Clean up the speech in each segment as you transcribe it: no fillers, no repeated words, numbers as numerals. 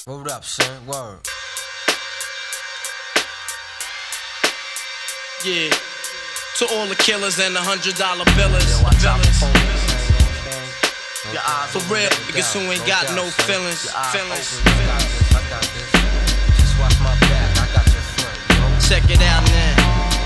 Word up, son. Word. Yeah. To all the killers and the $100 billers. For real, niggas who ain't got no feelings. Just watch my back. I got your front. Check it out now.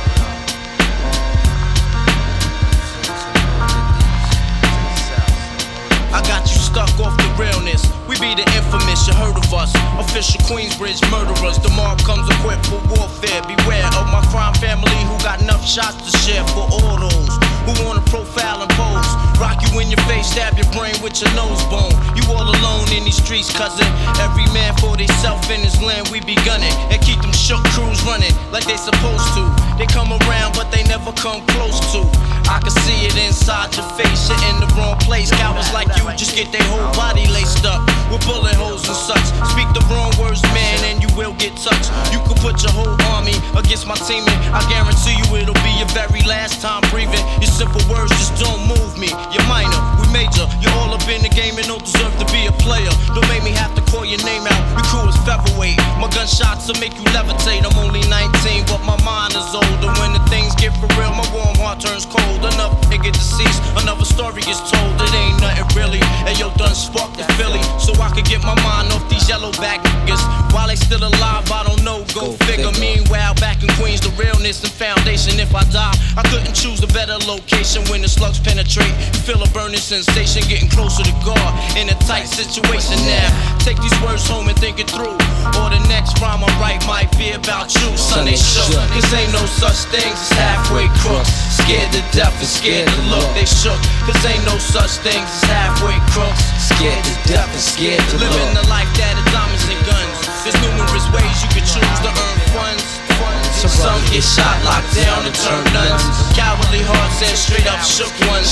I got you stuck off the realness. We be the infamous, you heard of us. Official Queensbridge murderers. The mob comes equipped for warfare. Beware of my crime family who got enough shots to share for all those who wanna profile and pose. Rock you in your face, stab your brain with your nose bone. You all alone in these streets, cousin. Every man for theyself in his land, we be gunning. And keep them shook crews running like they supposed to. They come around, but they never come close to. I can see it inside your face, you're in the wrong place. Cowards like you just get their whole body laced up with bullet holes and such. Speak the wrong words, man, and you will get touched. You could put your whole army against my team, and I guarantee you it'll be your very last time breathing. Your simple words just don't move me. You're minor, we major. You're all up in the game and don't deserve to be a player. Don't make me have to call your name out. Your crew is featherweight. My gunshots will make you levitate. I'm only 19, but my mind is older. When the things get for real, my warm heart turns cold. Enough nigga deceased, another story is told. It ain't nothing really. And yo, done sparked the Philly, so I could get my mind off these yellow back niggas. While they still alive, I don't know. Go figure. Meanwhile, back in Queens, the realness and foundation. If I die, I couldn't choose a better location. When the slugs penetrate, you feel a burning sensation, getting closer to God in a tight situation. Now, take these words home and think it through, or the next rhyme I write might be about you. Son, they shook, cause ain't no such things as halfway crooks. Scared to death and scared to look. They shook, cause ain't no such things as halfway crooks. Scared to death and scared to look. Living the life that is diamonds and guns. There's numerous ways you can choose to earn funds. Some get shot, locked down, and turn nuns. Cowardly hearts and straight up shook ones.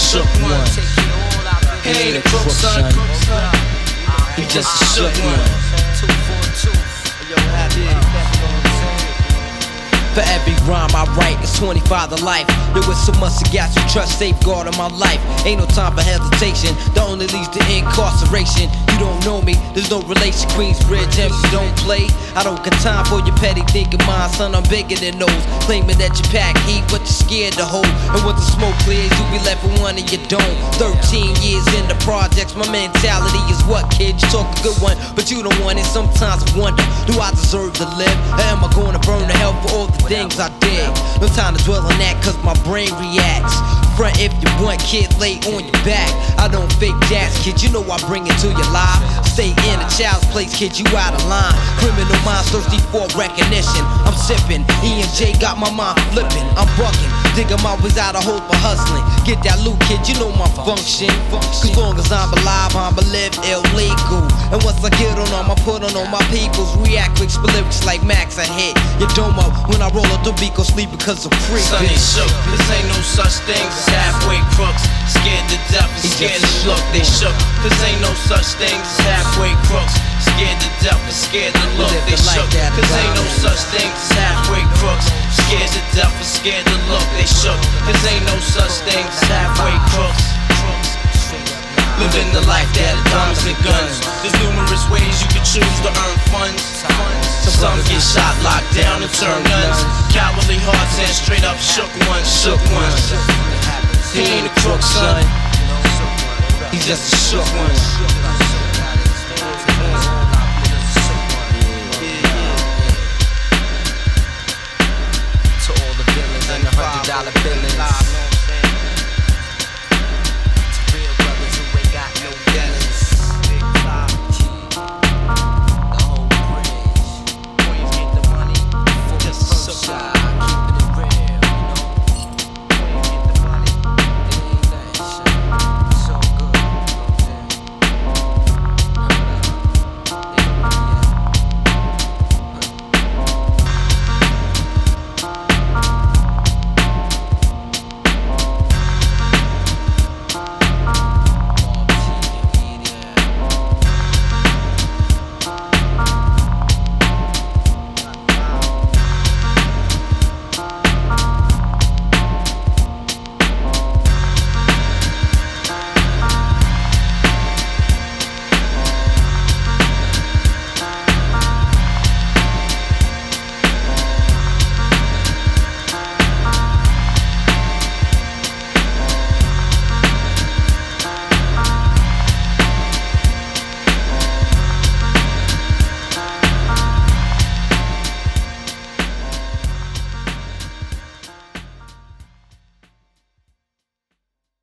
He ain't a crook, son. He just a shook one. For every rhyme I write, it's 25 to life. There was so much to got you trust, safeguard in my life. Ain't no time for hesitation, that only leads to incarceration. You don't know me, there's no relation. Queensbridge, and you don't play. I don't got time for your petty thinking, mind, son, I'm bigger than those. Claiming that you pack heat, but you're scared to hold. And once the smoke clears, you be left with one and you don't. 13 years in the projects, my mentality is what, kid? You talk a good one, but you don't want it. Sometimes I wonder, do I deserve to live? Or am I gonna burn to hell for all the things I did? No time to dwell on that, cause my brain reacts. Front if you want, kid, lay on your back. I don't fake jazz, kid, you know I bring it to your life. Stay in a child's place, kid, you out of line. Criminal minds thirsty for recognition. I'm sipping, E&J got my mind flipping. I'm bucking, digging my ways out of hope for hustling. Get that loot, kid, you know my function. Cause long as I'm alive, I'ma live illegal. And once I get on them, I put on all my peoples. React quick, split lyrics like Max, I hit your domo. When I roll up the beat, go sleep because I'm free. Son, they shook, cause ain't no such thing as halfway crooks. Scared to death and scared to look. They shook, cause ain't no such thing as halfway crooks. Scared to death and scared to look. They shook, cause ain't no such thing as halfway crooks. Scared to death and scared to look. They shook, cause ain't no such thing as halfway crooks. Living the life that is diamonds and guns. There's numerous ways you can choose to earn funds. Some get shot, locked down, and turn nuns. Cowardly hearts and straight up shook ones. He ain't a crook, son. He's just a shook one.